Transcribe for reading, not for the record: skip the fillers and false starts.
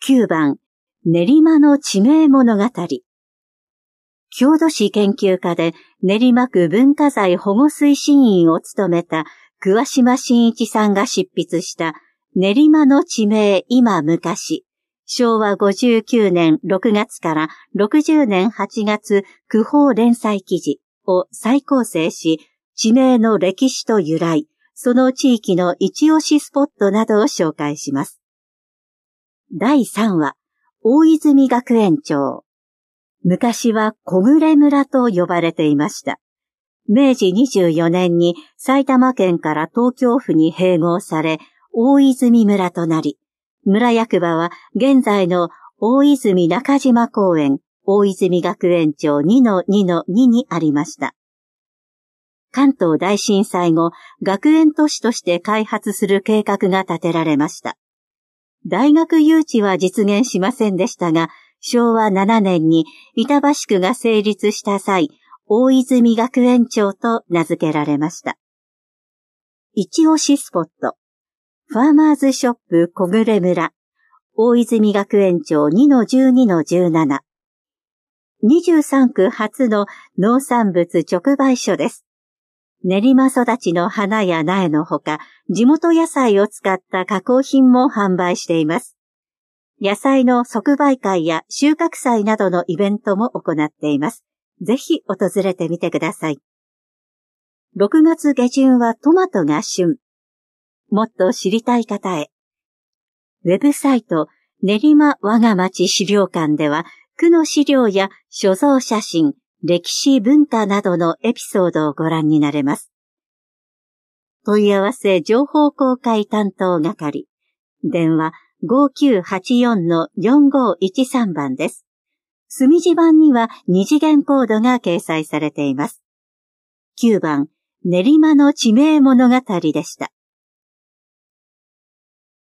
9番、練馬の地名物語。郷土史研究家で練馬区文化財保護推進員を務めた桑島真一さんが執筆した練馬の地名今昔、昭和59年6月から60年8月区報連載記事を再構成し、地名の歴史と由来、その地域の一押しスポットなどを紹介します。第3話、大泉学園町。昔は小暮村と呼ばれていました。明治24年に埼玉県から東京府に併合され、大泉村となり、村役場は現在の大泉中島公園、大泉学園町 2-2-2 にありました。関東大震災後、学園都市として開発する計画が立てられました。大学誘致は実現しませんでしたが、昭和7年に板橋区が成立した際、大泉学園町と名付けられました。一押しスポット。ファーマーズショップ小暮村、大泉学園町 2-12-17。23区初の農産物直売所です。練馬育ちの花や苗のほか、地元野菜を使った加工品も販売しています。野菜の即売会や収穫祭などのイベントも行っています。ぜひ訪れてみてください。6月下旬はトマトが旬。もっと知りたい方へ。ウェブサイト練馬我が町資料館では、区の資料や所蔵写真、歴史文化などのエピソードをご覧になれます。問い合わせ情報公開担当係。電話5984-4513番です。墨字版には2次元コードが掲載されています。9番、練馬の地名物語でした。